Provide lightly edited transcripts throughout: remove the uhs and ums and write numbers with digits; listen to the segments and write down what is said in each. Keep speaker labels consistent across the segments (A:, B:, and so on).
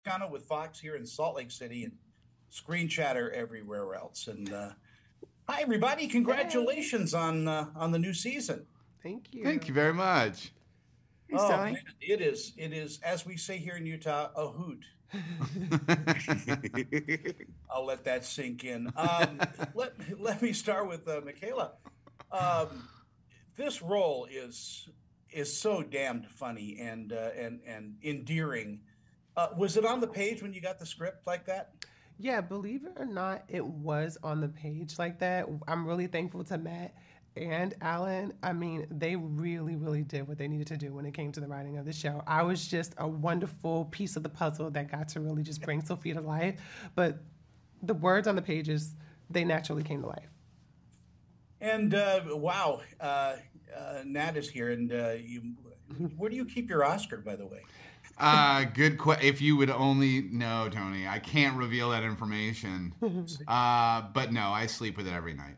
A: Cano with Fox here in Salt Lake City and Screen Chatter everywhere else. And hi, everybody!
B: Hey,
A: Congratulations on the new season.
B: thank
C: Thank you
B: you.
C: very much.
D: Thanks,
A: Oh
D: Tony.
A: man, it is as we say here in Utah, a hoot. I'll let that sink in. Let me start with Michaela. Um, this role is so damned funny and endearing. Was it on the page when you got the script like that?
B: Yeah, believe it or not, it was on the page like that. I'm really thankful to Matt and Alan. I mean, they really, really did what they needed to do when it came to the writing of the show. I was just a wonderful piece of the puzzle that got to really just bring Sophia to life. But the words on the pages, they naturally came to life.
A: And wow, Nat is here, and where do you keep your Oscar, by the way?
C: If you would only know, Tony, I can't reveal that information. But no, I sleep with it every night.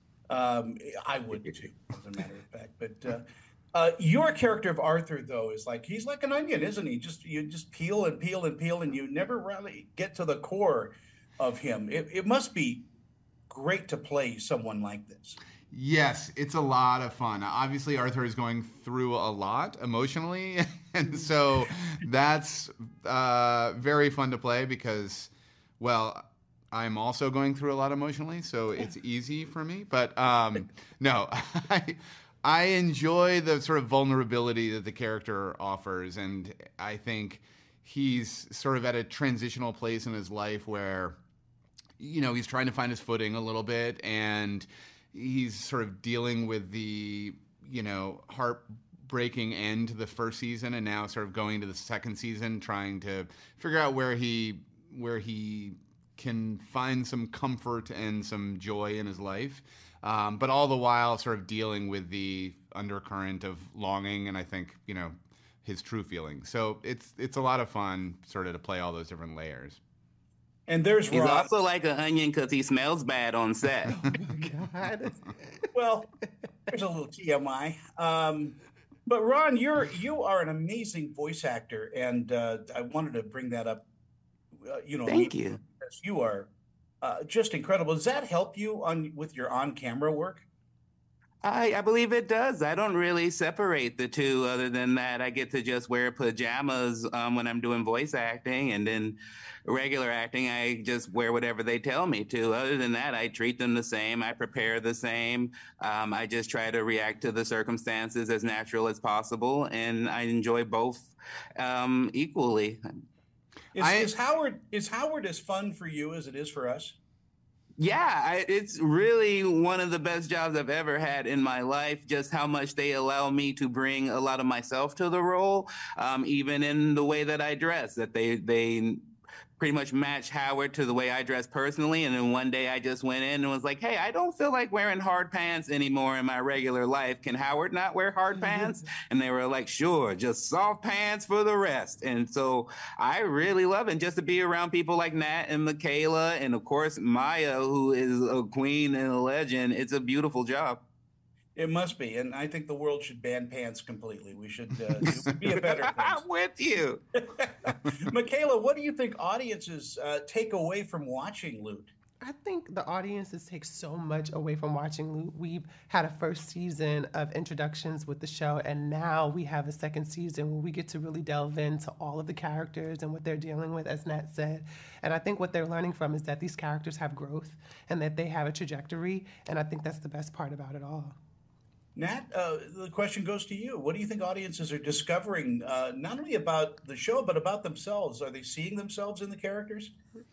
A: I would too, as a matter of fact. But your character of Arthur, though, is like he's like an onion, isn't he? Just you just peel and peel and peel, and you never really get to the core of him. It must be great to play someone like this.
C: Yes, it's a lot of fun. Obviously, Arthur is going through a lot emotionally, and so that's very fun to play because, well, I'm also going through a lot emotionally, so it's easy for me. But no, I enjoy the sort of vulnerability that the character offers, and I think he's sort of at a transitional place in his life where he's trying to find his footing a little bit, and he's sort of dealing with the, heartbreaking end to the first season, and now sort of going to the second season, trying to figure out where he can find some comfort and some joy in his life, but all the while sort of dealing with the undercurrent of longing, and I think his true feelings. So it's a lot of fun, sort of, to play all those different layers.
A: And there's
D: He's
A: Ron.
D: also like an onion because he smells bad on set.
B: Oh my God.
A: Well, there's a little TMI. But Ron, you are an amazing voice actor, and I wanted to bring that up.
D: Thank you.
A: Because you are just incredible. Does that help you on with your on-camera work?
D: I believe it does. I don't really separate the two. Other than that, I get to just wear pajamas when I'm doing voice acting, and then regular acting, I just wear whatever they tell me to. Other than that, I treat them the same. I prepare the same. I just try to react to the circumstances as natural as possible, and I enjoy both equally.
A: Is Howard as fun for you as it is for us?
D: Yeah, it's really one of the best jobs I've ever had in my life. Just how much they allow me to bring a lot of myself to the role, even in the way that I dress. That they pretty much match Howard to the way I dress personally. And then one day I just went in and was like, "Hey, I don't feel like wearing hard pants anymore in my regular life. Can Howard not wear hard pants?" And they were like, "Sure, just soft pants for the rest." And so I really love it. Just to be around people like Nat and Michaela, and of course Maya, who is a queen and a legend. It's a beautiful job.
A: It must be, and I think the world should ban pants completely. We should it would be a better place.
D: I'm with you.
A: Michaela, what do you think audiences take away from watching Loot?
B: I think the audiences take so much away from watching Loot. We've had a first season of introductions with the show, and now we have a second season where we get to really delve into all of the characters and what they're dealing with, as Nat said. And I think what they're learning from is that these characters have growth and that they have a trajectory, and I think that's the best part about it all.
A: Nat, the question goes to you. What do you think audiences are discovering, not only about the show, but about themselves? Are they seeing themselves in the characters?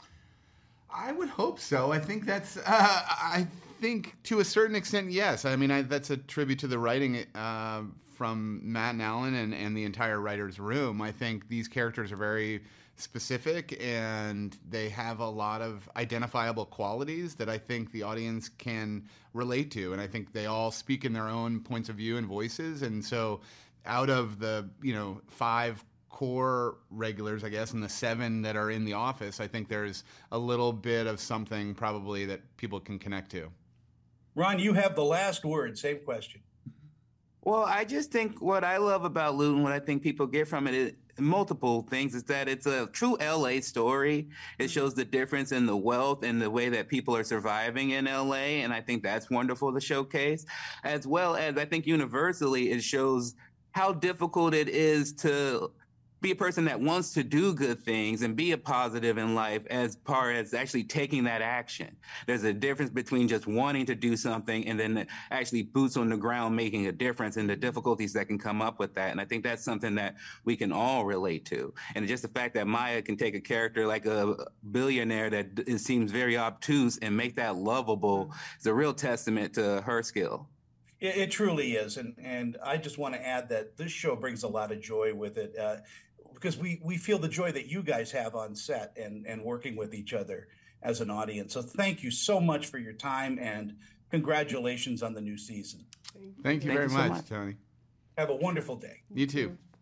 C: I would hope so. I think I think to a certain extent, yes. I mean, that's a tribute to the writing from Matt and Alan and the entire writer's room. I think these characters are very specific, and they have a lot of identifiable qualities that I think the audience can relate to. And I think they all speak in their own points of view and voices. And so out of the, five core regulars, I guess, and the seven that are in the office, I think there's a little bit of something probably that people can connect to.
A: Ron, you have the last word. Same question.
D: Well, I just think what I love about Loot and what I think people get from it multiple things is that it's a true LA story. It shows the difference in the wealth and the way that people are surviving in LA. And I think that's wonderful to showcase, as well as I think universally it shows how difficult it is to be a person that wants to do good things and be a positive in life as far as actually taking that action. There's a difference between just wanting to do something and then actually boots on the ground making a difference and the difficulties that can come up with that. And I think that's something that we can all relate to. And just the fact that Maya can take a character like a billionaire that it seems very obtuse and make that lovable is a real testament to her skill.
A: It truly is, and I just want to add that this show brings a lot of joy with it, because we feel the joy that you guys have on set and working with each other as an audience. So thank you so much for your time, and congratulations on the new season.
C: Thank you very
D: so
C: much,
D: much.
C: Tony.
A: Have a wonderful day.
C: You too.